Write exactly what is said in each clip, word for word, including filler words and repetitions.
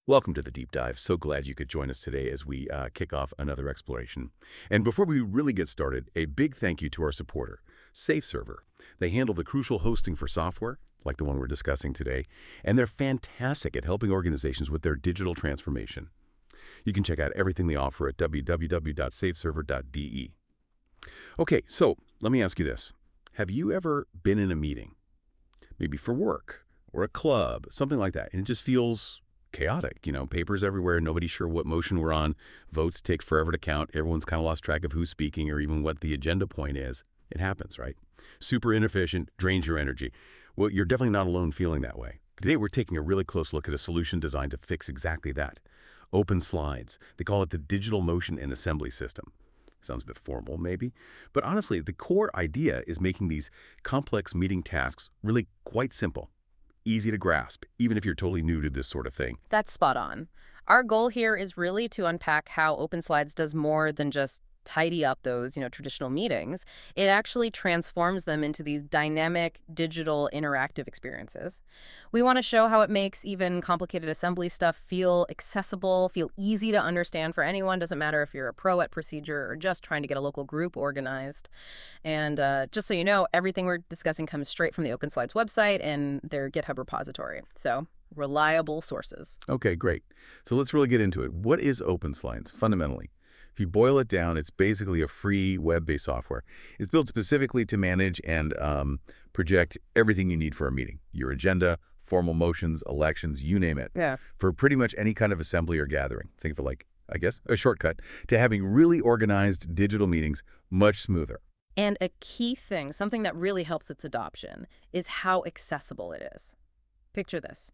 Welcome to the Deep Dive. So glad you could join us today as we uh, kick off another exploration. And before we really get started, a big thank you to our supporter, SafeServer. They handle the crucial hosting for software, like the one we're discussing today, and they're fantastic at helping organizations with their digital transformation. You can check out everything they offer at w w w dot safe server dot d e. Okay, so let me ask you this. Have you ever been in a meeting, maybe for work or a club, something like that, and it just feels chaotic, you know, papers everywhere, nobody's sure what motion we're on, votes take forever to count, everyone's kind of lost track of who's speaking or even what the agenda point is. It happens, right? Super inefficient, drains your energy. Well, you're definitely not alone feeling that way. Today, we're taking a really close look at a solution designed to fix exactly that. Open Slides. They call it the Digital Motion and Assembly System. Sounds a bit formal, maybe. But honestly, the core idea is making these complex meeting tasks really quite simple. Easy to grasp, even if you're totally new to this sort of thing. That's spot on. Our goal here is really to unpack how Open Slides does more than just tidy up those, you know, traditional meetings. It actually transforms them into these dynamic, digital, interactive experiences. We want to show how it makes even complicated assembly stuff feel accessible, feel easy to understand for anyone. Doesn't matter if you're a pro at procedure or just trying to get a local group organized. And uh, just so you know, everything we're discussing comes straight from the Open Slides website and their GitHub repository. So reliable sources. Okay, great. So let's really get into it. What is Open Slides, fundamentally? If you boil it down, it's basically a free web-based software. It's built specifically to manage and um, project everything you need for a meeting. Your agenda, formal motions, elections, you name it. Yeah. For pretty much any kind of assembly or gathering. Think of it like, I guess, a shortcut to having really organized digital meetings much smoother. And a key thing, something that really helps its adoption, is how accessible it is. Picture this.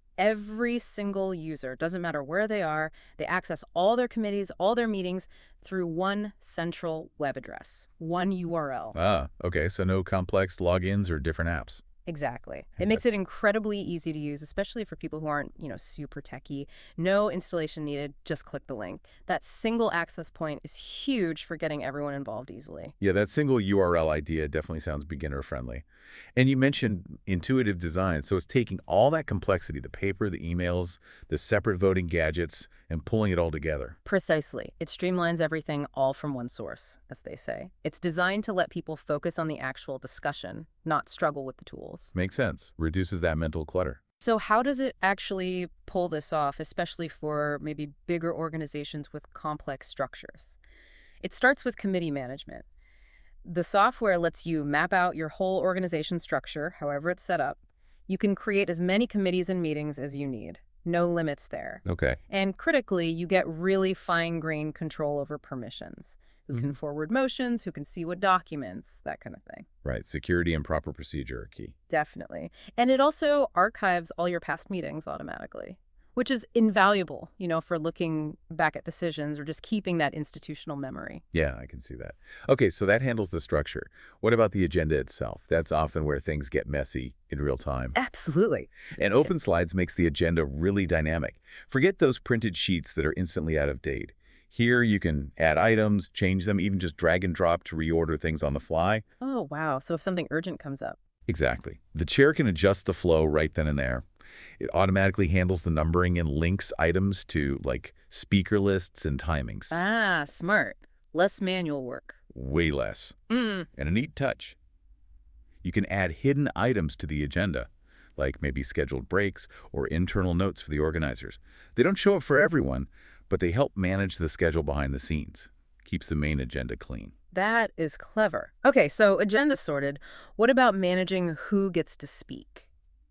Every single user, doesn't matter where they are, they access all their committees, all their meetings through one central web address, one U R L. Ah, okay, so no complex logins or different apps. Exactly. It makes it incredibly easy to use, especially for people who aren't, you know, super techy. No installation needed, just click the link. That single access point is huge for getting everyone involved easily. Yeah, that single U R L idea definitely sounds beginner-friendly. And you mentioned intuitive design, so it's taking all that complexity, the paper, the emails, the separate voting gadgets, and pulling it all together. Precisely. It streamlines everything all from one source, as they say. It's designed to let people focus on the actual discussion, not struggle with the tools. Makes sense. Reduces that mental clutter. So how does it actually pull this off, especially for maybe bigger organizations with complex structures? It starts with committee management. The software lets you map out your whole organization structure, however it's set up. You can create as many committees and meetings as you need. No limits there. Okay. And critically, you get really fine-grained control over permissions. Who can forward motions, who can see what documents, that kind of thing. Right. Security and proper procedure are key. Definitely. And it also archives all your past meetings automatically, which is invaluable, you know, for looking back at decisions or just keeping that institutional memory. Yeah, I can see that. Okay, so that handles the structure. What about the agenda itself? That's often where things get messy in real time. Absolutely. And Open Slides makes the agenda really dynamic. Forget those printed sheets that are instantly out of date. Here you can add items, change them, even just drag and drop to reorder things on the fly. Oh, wow. So if something urgent comes up. Exactly. The chair can adjust the flow right then and there. It automatically handles the numbering and links items to, like, speaker lists and timings. Ah, smart. Less manual work. Way less. Mm. And a neat touch. You can add hidden items to the agenda, like maybe scheduled breaks or internal notes for the organizers. They don't show up for everyone, but they help manage the schedule behind the scenes. Keeps the main agenda clean. That is clever. Okay, so agenda sorted. What about managing who gets to speak?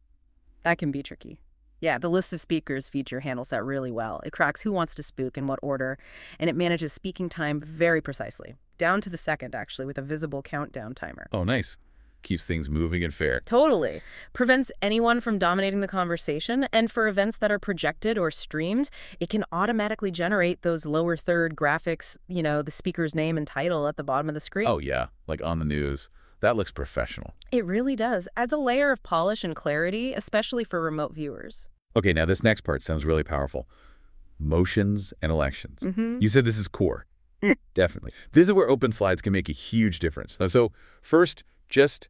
That can be tricky. Yeah, the list of speakers feature handles that really well. It tracks who wants to speak in what order, and it manages speaking time very precisely, down to the second, actually, with a visible countdown timer. Oh, nice. Keeps things moving and fair. Totally. Prevents anyone from dominating the conversation, and for events that are projected or streamed, it can automatically generate those lower third graphics, you know, the speaker's name and title at the bottom of the screen. Oh, yeah, like on the news. That looks professional. It really does. Adds a layer of polish and clarity, especially for remote viewers. Okay, now this next part sounds really powerful. Motions and elections. Mm-hmm. You said this is core. Definitely. This is where Open Slides can make a huge difference. So first, just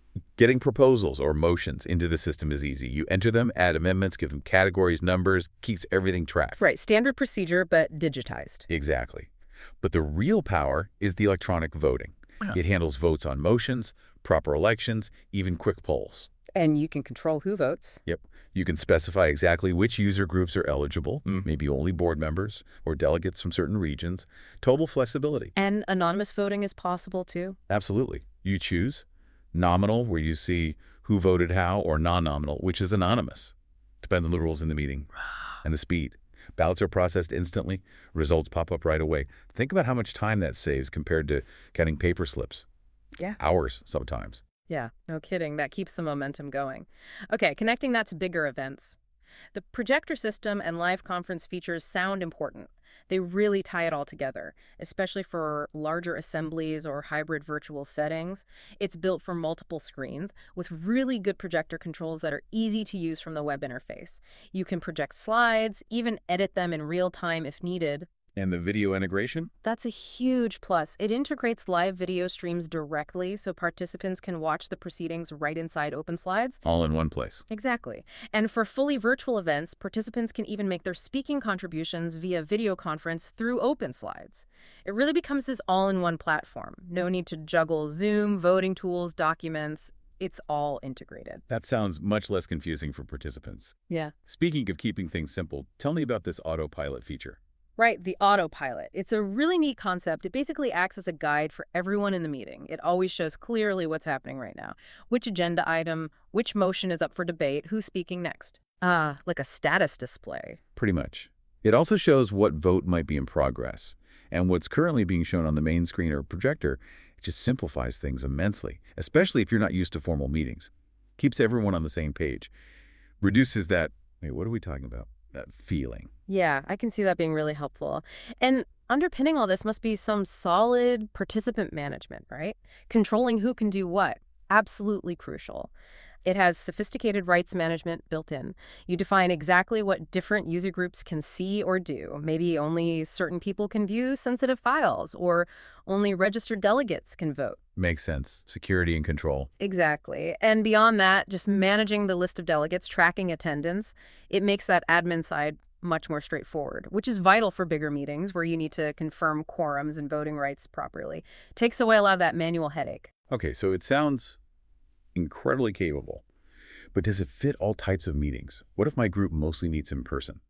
Getting proposals or motions into the system is easy. You enter them, add amendments, give them categories, numbers, keeps everything tracked. Right, standard procedure, but digitized. Exactly. But the real power is the electronic voting. Yeah. It handles votes on motions, proper elections, even quick polls. And you can control who votes. Yep. You can specify exactly which user groups are eligible, Mm. maybe only board members or delegates from certain regions. Total flexibility. And anonymous voting is possible, too. Absolutely. You choose nominal, where you see who voted how, or non-nominal, which is anonymous. Depends on the rules in the meeting and the speed. Ballots are processed instantly. Results pop up right away. Think about how much time that saves compared to getting paper slips. Yeah. Hours sometimes. Yeah, no kidding. That keeps the momentum going. Okay, connecting that to bigger events. The projector system and live conference features sound important. They really tie it all together, especially for larger assemblies or hybrid virtual settings. It's built for multiple screens with really good projector controls that are easy to use from the web interface. You can project slides, even edit them in real time if needed. And the video integration? That's a huge plus. It integrates live video streams directly so participants can watch the proceedings right inside OpenSlides. All in one place. Exactly. And for fully virtual events, participants can even make their speaking contributions via video conference through OpenSlides. It really becomes this all-in-one platform. No need to juggle Zoom, voting tools, documents. It's all integrated. That sounds much less confusing for participants. Yeah. Speaking of keeping things simple, tell me about this autopilot feature. Right, the autopilot. It's a really neat concept. It basically acts as a guide for everyone in the meeting. It always shows clearly what's happening right now. Which agenda item, which motion is up for debate, who's speaking next. Ah, like a status display. Pretty much. It also shows what vote might be in progress. And what's currently being shown on the main screen or projector, it just simplifies things immensely, especially if you're not used to formal meetings. Keeps everyone on the same page. Reduces that, wait, what are we talking about? That feeling. Yeah, I can see that being really helpful. And underpinning all this must be some solid participant management, right? Controlling who can do what. Absolutely crucial. It has sophisticated rights management built in. You define exactly what different user groups can see or do. Maybe only certain people can view sensitive files, or only registered delegates can vote. Makes sense. Security and control. Exactly. And beyond that, just managing the list of delegates, tracking attendance, it makes that admin side much more straightforward, which is vital for bigger meetings where you need to confirm quorums and voting rights properly. Takes away a lot of that manual headache. Okay, so it sounds incredibly capable. But does it fit all types of meetings? What if my group mostly meets in person?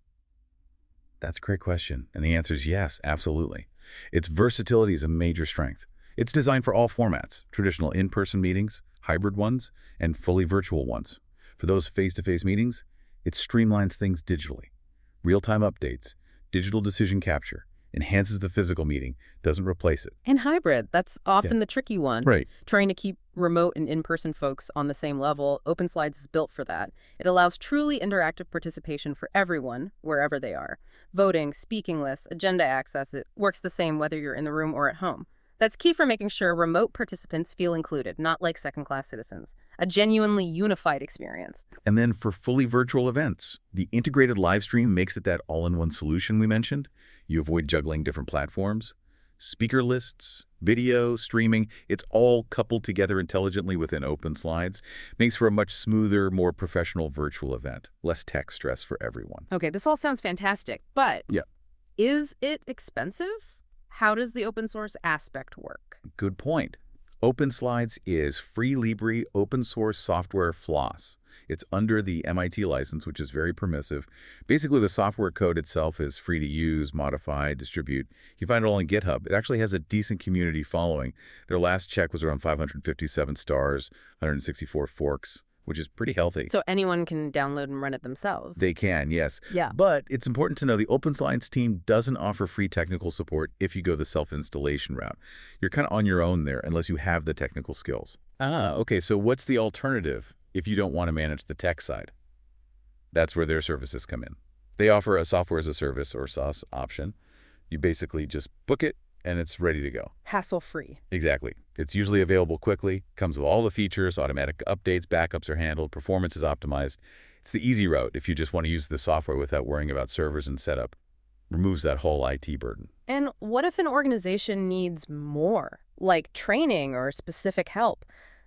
That's a great question. And the answer is yes, absolutely. Its versatility is a major strength. It's designed for all formats, traditional in-person meetings, hybrid ones, and fully virtual ones. For those face-to-face meetings, it streamlines things digitally. Real-time updates, digital decision capture, enhances the physical meeting, doesn't replace it. And hybrid, that's often Yeah. the tricky one. Right. Trying to keep remote and in-person folks on the same level. OpenSlides is built for that. It allows truly interactive participation for everyone, wherever they are. Voting, speaking lists, agenda access, it works the same whether you're in the room or at home. That's key for making sure remote participants feel included, not like second-class citizens. A genuinely unified experience. And then for fully virtual events, the integrated live stream makes it that all-in-one solution we mentioned. You avoid juggling different platforms, speaker lists, video, streaming. It's all coupled together intelligently within OpenSlides. Makes for a much smoother, more professional virtual event. Less tech stress for everyone. Okay, this all sounds fantastic, but Yeah. is it expensive? How does the open source aspect work? Good point. OpenSlides is free Libre open source software floss. It's under the M I T license, which is very permissive. Basically, the software code itself is free to use, modify, distribute. You find it all on GitHub. It actually has a decent community following. Their last check was around five hundred fifty-seven stars, one hundred sixty-four forks, which is pretty healthy. So anyone can download and run it themselves? They can, yes. Yeah. But it's important to know the OpenSlides team doesn't offer free technical support if you go the self-installation route. You're kind of on your own there unless you have the technical skills. Ah, okay. So what's the alternative if you don't want to manage the tech side? That's where their services come in. They offer a software as a service or SaaS option. You basically just book it and it's ready to go. Hassle-free. Exactly. It's usually available quickly, comes with all the features, automatic updates, backups are handled, performance is optimized. It's the easy route if you just want to use the software without worrying about servers and setup. Removes that whole I T burden. And what if an organization needs more, like training or specific help?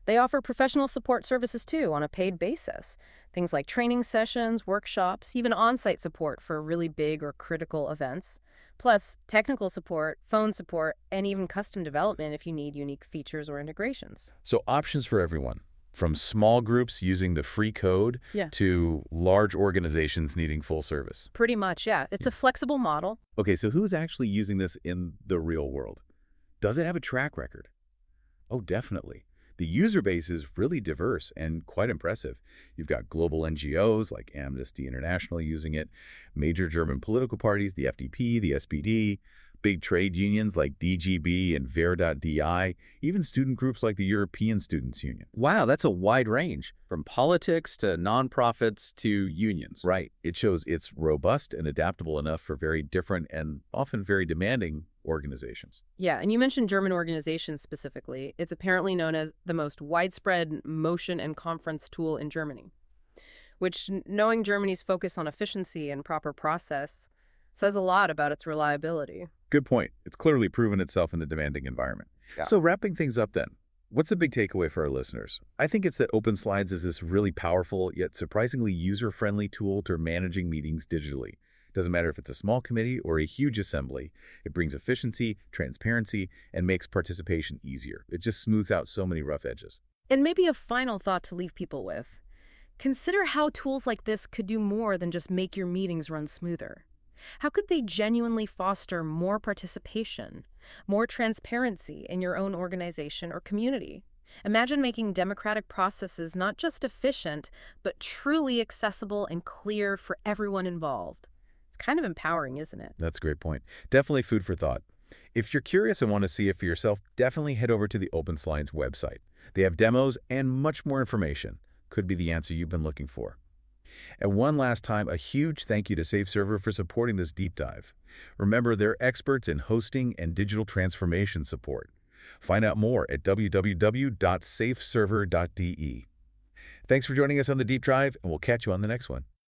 They offer professional support services too on a paid basis. Things like training sessions, workshops, even on-site support for really big or critical events. Plus, technical support, phone support, and even custom development if you need unique features or integrations. So options for everyone, from small groups using the free code Yeah. to large organizations needing full service. Pretty much, yeah. It's a flexible model. Okay, so who's actually using this in the real world? Does it have a track record? Oh, definitely. The user base is really diverse and quite impressive. You've got global N G Os like Amnesty International using it, major German political parties, the F D P, the S P D, big trade unions like D G B and ver dot D I, even student groups like the European Students' Union. Wow, that's a wide range, from politics to nonprofits to unions. Right. It shows it's robust and adaptable enough for very different and often very demanding organizations. Yeah, and you mentioned German organizations specifically. It's apparently known as the most widespread motion and conference tool in Germany, which, n- knowing Germany's focus on efficiency and proper process, says a lot about its reliability. Good point. It's clearly proven itself in a demanding environment. Yeah. So wrapping things up then, what's the big takeaway for our listeners? I think it's that OpenSlides is this really powerful yet surprisingly user-friendly tool to managing meetings digitally. Doesn't matter if it's a small committee or a huge assembly. It brings efficiency, transparency, and makes participation easier. It just smooths out so many rough edges. And maybe a final thought to leave people with. Consider how tools like this could do more than just make your meetings run smoother. How could they genuinely foster more participation, more transparency in your own organization or community? Imagine making democratic processes not just efficient, but truly accessible and clear for everyone involved. It's kind of empowering, isn't it? That's a great point. Definitely food for thought. If you're curious and want to see it for yourself, definitely head over to the OpenSlides website. They have demos and much more information. Could be the answer you've been looking for. And one last time, a huge thank you to SafeServer for supporting this deep dive. Remember, they're experts in hosting and digital transformation support. Find out more at w w w dot safe server dot d e. Thanks for joining us on the Deep Dive, and we'll catch you on the next one.